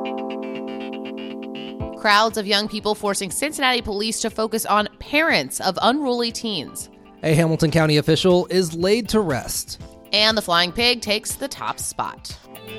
Crowds of young people forcing Cincinnati police to focus on parents of unruly teens. A Hamilton County official is laid to rest. And the Flying Pig takes the top spot.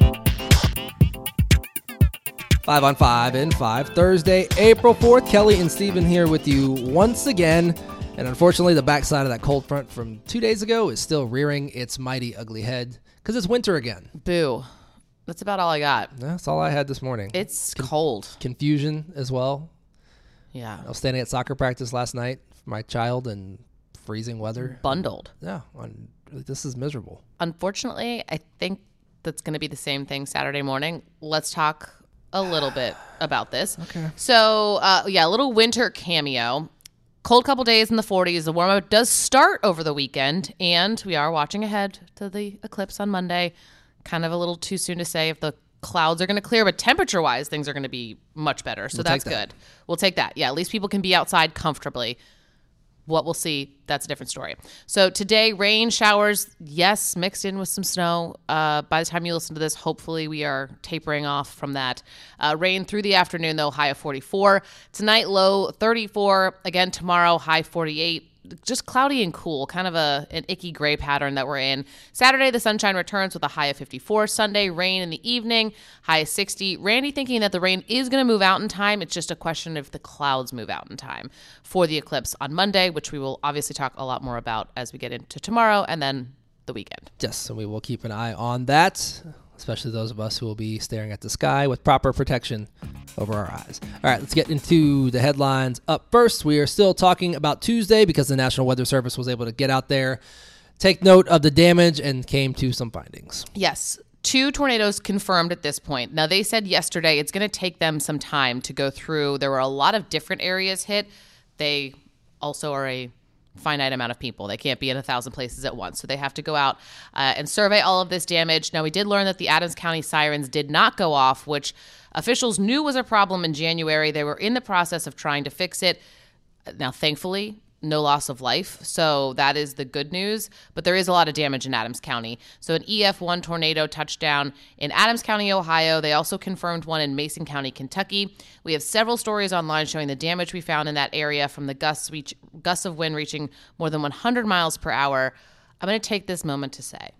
5 on 5 in 5, Thursday, April 4th. Kelly and Steven here with you once again. And unfortunately, the backside of that cold front from 2 days ago is still rearing its mighty ugly head because it's winter again. Boo. That's about all I got. That's all I had this morning. It's cold. Confusion as well. Yeah. I was standing at soccer practice last night for my child in freezing weather. Bundled. Yeah. This is miserable. Unfortunately, I think that's going to be the same thing Saturday morning. Let's talk a little bit about this. Okay. So, a little winter cameo. Cold couple days in the 40s. The warm-up does start over the weekend, and we are watching ahead to the eclipse on Monday. Kind of a little too soon to say if the clouds are going to clear, but temperature-wise, things are going to be much better. So that's good. We'll take that. Yeah, at least people can be outside comfortably. What we'll see, that's a different story. So today, rain, showers, yes, mixed in with some snow. By the time you listen to this, hopefully we are tapering off from that. Rain through the afternoon, though, high of 44. Tonight, low 34. Again, tomorrow, high 48. Just cloudy and cool, kind of an icky gray pattern that we're in. Saturday, the sunshine returns with a high of 54. Sunday, rain in the evening, high of 60. Randy thinking that the rain is going to move out in time. It's just a question if the clouds move out in time for the eclipse on Monday, which we will obviously talk a lot more about as we get into tomorrow and then the weekend. Yes, and we will keep an eye on that, especially those of us who will be staring at the sky with proper protection over our eyes. All right, let's get into the headlines. Up first, we are still talking about Tuesday because the National Weather Service was able to get out there, take note of the damage, and came to some findings. Yes, 2 tornadoes confirmed at this point. Now, they said yesterday it's going to take them some time to go through. There were a lot of different areas hit. They also are a finite amount of people. They can't be in 1,000 places at once. So they have to go out and survey all of this damage. Now, we did learn that the Adams County sirens did not go off, which officials knew was a problem in January. They were in the process of trying to fix it. Now, thankfully, no loss of life. So that is the good news. But there is a lot of damage in Adams County. So an EF1 tornado touched down in Adams County, Ohio. They also confirmed one in Mason County, Kentucky. We have several stories online showing the damage we found in that area from the gusts of wind reaching more than 100 miles per hour. I'm going to take this moment to say,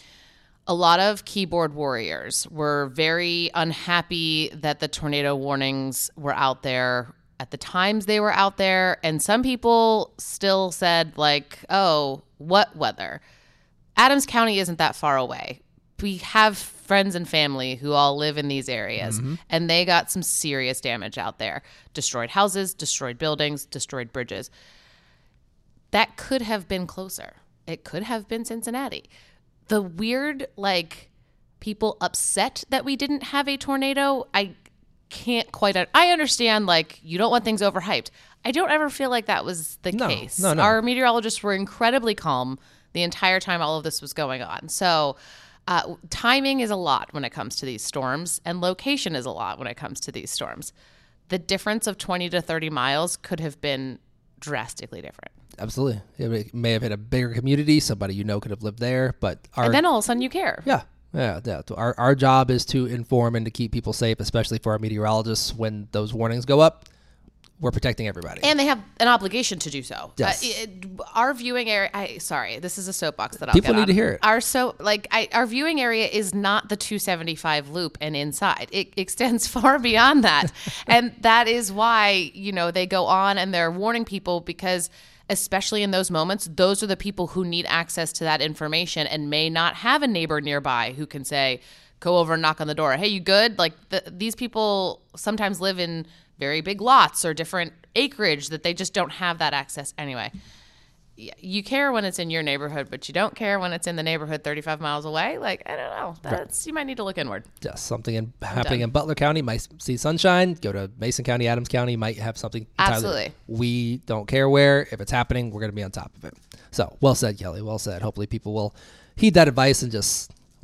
a lot of keyboard warriors were very unhappy that the tornado warnings were out there at the times they were out there. And some people still said, like, oh, what weather? Adams County isn't that far away. We have friends and family who all live in these areas, and they got some serious damage out there. Destroyed houses, destroyed buildings, destroyed bridges. That could have been closer. It could have been Cincinnati. The weird, people upset that we didn't have a tornado, I can't quite. I understand, you don't want things overhyped. I don't ever feel like that was the case. No. Our meteorologists were incredibly calm the entire time all of this was going on. So timing is a lot when it comes to these storms, and location is a lot when it comes to these storms. The difference of 20 to 30 miles could have been drastically different. Absolutely. It may have hit a bigger community. Somebody could have lived there, but and then all of a sudden you care. Yeah. Our job is to inform and to keep people safe, especially for our meteorologists. When those warnings go up, we're protecting everybody. And they have an obligation to do so. Yes. Our viewing area, this is a soapbox that I'll people get need on. to hear it. Our viewing area is not the 275 loop and inside. It extends far beyond that. And that is why, they go on and they're warning people because especially in those moments, those are the people who need access to that information and may not have a neighbor nearby who can say, go over and knock on the door. Hey, you good? These people sometimes live in very big lots or different acreage that they just don't have that access. Anyway, you care when it's in your neighborhood, but you don't care when it's in the neighborhood 35 miles away. I don't know. You might need to look inward. Yes, something happening in Butler County might see sunshine. Go to Mason County, Adams County, might have something. Absolutely. We don't care where. If it's happening, we're going to be on top of it. So, well said, Kelly. Well said. Hopefully people will heed that advice and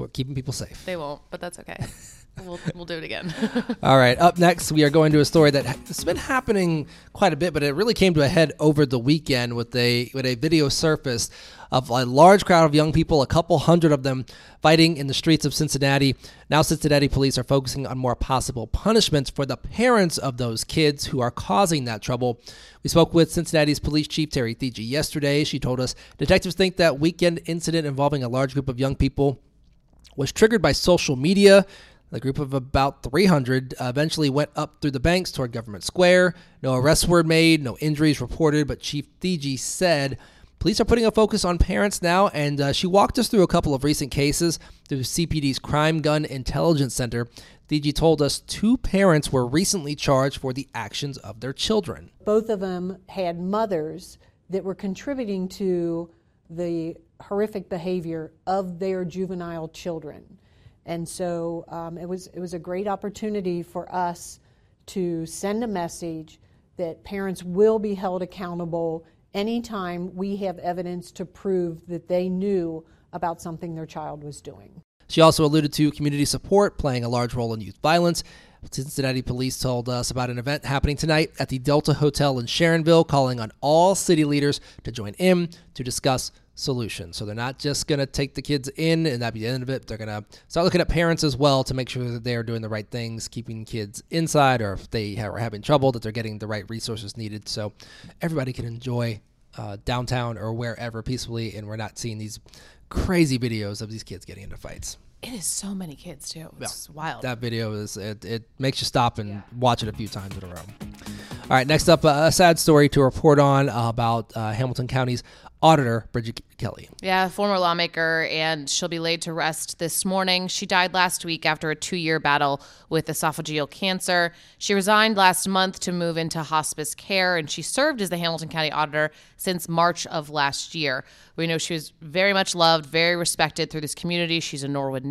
We're keeping people safe. They won't, but that's okay. We'll do it again. All right. Up next, we are going to a story that has been happening quite a bit, but it really came to a head over the weekend with a video surfaced of a large crowd of young people, a couple hundred of them, fighting in the streets of Cincinnati. Now Cincinnati police are focusing on more possible punishments for the parents of those kids who are causing that trouble. We spoke with Cincinnati's police chief, Terry Thigi, yesterday. She told us detectives think that weekend incident involving a large group of young people was triggered by social media. The group of about 300 eventually went up through the banks toward Government Square. No arrests were made, no injuries reported, but Chief Thigi said police are putting a focus on parents now, and she walked us through a couple of recent cases through CPD's Crime Gun Intelligence Center. Thigi told us 2 parents were recently charged for the actions of their children. Both of them had mothers that were contributing to the horrific behavior of their juvenile children. And so it was a great opportunity for us to send a message that parents will be held accountable anytime we have evidence to prove that they knew about something their child was doing. She also alluded to community support playing a large role in youth violence. Cincinnati police told us about an event happening tonight at the Delta Hotel in Sharonville, calling on all city leaders to join in to discuss solutions. So they're not just going to take the kids in and that'd be the end of it. They're going to start looking at parents as well to make sure that they're doing the right things, keeping kids inside, or if they are having trouble, that they're getting the right resources needed so everybody can enjoy downtown or wherever peacefully, and we're not seeing these crazy videos of these kids getting into fights. It is so many kids, too. It's wild. That video is, it makes you stop and watch it a few times in a row. All right, next up, a sad story to report on about Hamilton County's auditor, Bridget Kelly. Yeah, former lawmaker, and she'll be laid to rest this morning. She died last week after a 2-year battle with esophageal cancer. She resigned last month to move into hospice care, and she served as the Hamilton County auditor since March of last year. We know she was very much loved, very respected through this community. She's a Norwood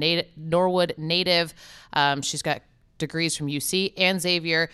native. She's got degrees from UC and Xavier.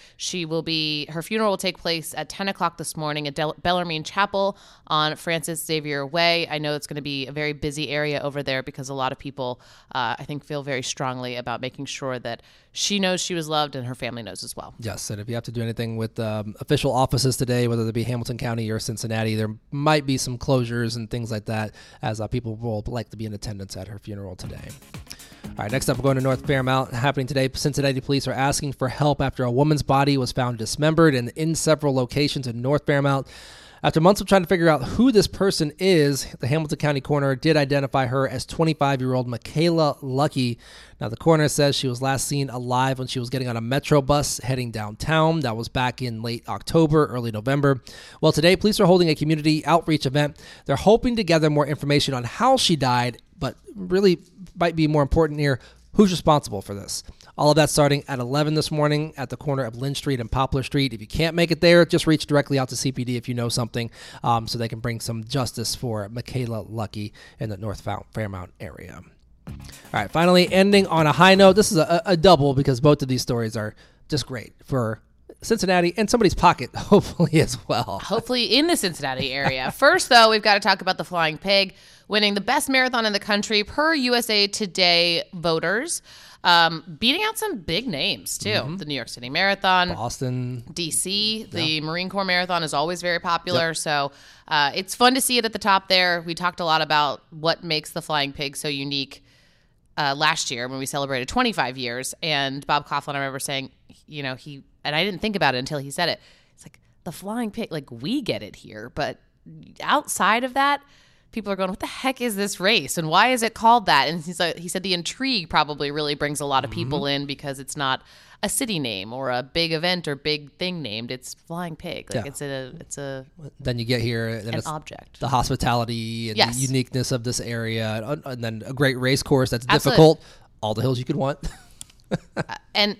Her funeral will take place at 10 o'clock this morning at Bellarmine Chapel on Francis Xavier Way. I know it's going to be a very busy area over there because a lot of people, I think, feel very strongly about making sure that she knows she was loved and her family knows as well. Yes, and if you have to do anything with official offices today, whether it be Hamilton County or Cincinnati, there might be some closures and things like that, as people will like to be in attendance at her funeral today. All right, next up, we're going to North Fairmount. Happening today, Cincinnati police are asking for help after a woman's body was found dismembered and in several locations in North Fairmount. After months of trying to figure out who this person is, the Hamilton County coroner did identify her as 25-year-old Michaela Lucky. Now, the coroner says she was last seen alive when she was getting on a Metro bus heading downtown. That was back in late October, early November. Well, today, police are holding a community outreach event. They're hoping to gather more information on how she died, but really might be more important here, who's responsible for this. All of that starting at 11 this morning at the corner of Lynn Street and Poplar Street. If you can't make it there, just reach directly out to CPD if you know something, so they can bring some justice for Michaela Lucky in the North Fairmount area. All right, finally, ending on a high note. This is a double because both of these stories are just great for Cincinnati and somebody's pocket, hopefully, as well. Hopefully in the Cincinnati area. First, though, we've got to talk about the Flying Pig winning the best marathon in the country per USA Today voters. Beating out some big names, too. Mm-hmm. The New York City Marathon. Boston. D.C. The Marine Corps Marathon is always very popular. Yep. So it's fun to see it at the top there. We talked a lot about what makes the Flying Pig so unique last year when we celebrated 25 years. And Bob Coughlin, I remember saying, and I didn't think about it until he said it. It's like, the Flying Pig, like, we get it here. But outside of that, people are going, what the heck is this race? And why is it called that? And he said the intrigue probably really brings a lot of people in because it's not a city name or a big event or big thing named. It's Flying Pig. Like it's a then you get here and an it's object. The hospitality and the uniqueness of this area, and then a great race course that's Absolutely. Difficult. All the hills you could want. And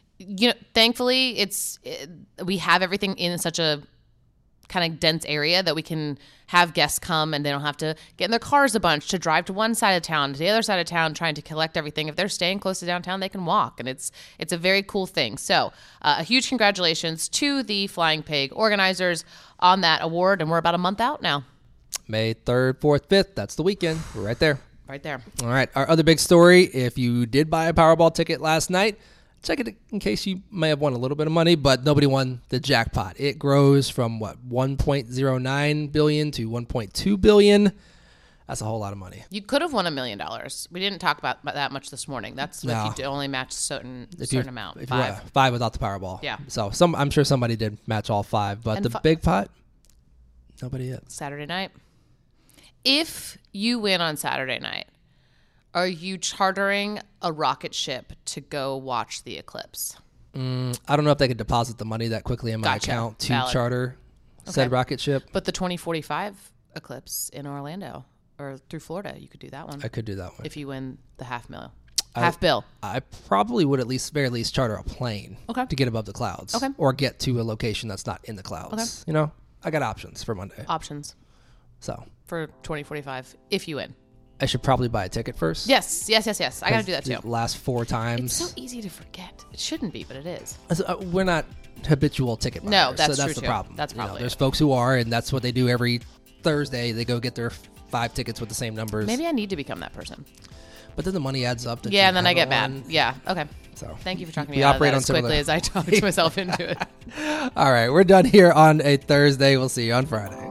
thankfully we have everything in such a kind of dense area that we can have guests come and they don't have to get in their cars a bunch to drive to one side of town to the other side of town trying to collect everything. If they're staying close to downtown, they can walk, and it's a very cool thing. So a huge congratulations to the Flying Pig organizers on that award, and we're about a month out now. May 3rd, 4th, 5th, that's the weekend. We're right there. Right there. All right. Our other big story, if you did buy a Powerball ticket last night, check it in case you may have won a little bit of money, but nobody won the jackpot. It grows from, $1.09 billion to $1.2 billion. That's a whole lot of money. You could have won $1 million. We didn't talk about that much this morning. That's No. if you only match certain amount. If 5. 5 without the Powerball. Yeah. So I'm sure somebody did match all 5, but And the big pot, nobody is. Saturday night. If you win on Saturday night, are you chartering a rocket ship to go watch the eclipse? I don't know if they could deposit the money that quickly in my Gotcha. account to Valid. charter said rocket ship. But the 2045 eclipse in Orlando or through Florida, you could do that one I could do that one. if you win the half bill. I probably would very least charter a plane Okay. to get above the clouds. Okay. Or get to a location that's not in the clouds. Okay. You know, I got options for Monday. Options So for 2045 if you win. I should probably buy a ticket first. Yes. I got to do that too. The last 4 times. It's so easy to forget. It shouldn't be, but it is. We're not habitual ticket buyers. No, that's so that's true the too. problem. That's probably there's it. folks who are, and that's what they do every Thursday. They go get their 5 tickets with the same numbers. Maybe I need to become that person. But then the money adds up. Yeah, and then I get mad. Yeah. Okay. So Thank you for talking we me out of operate that on as quickly similar- as I talked myself into it. All right, we're done here on a Thursday. We'll see you on Friday.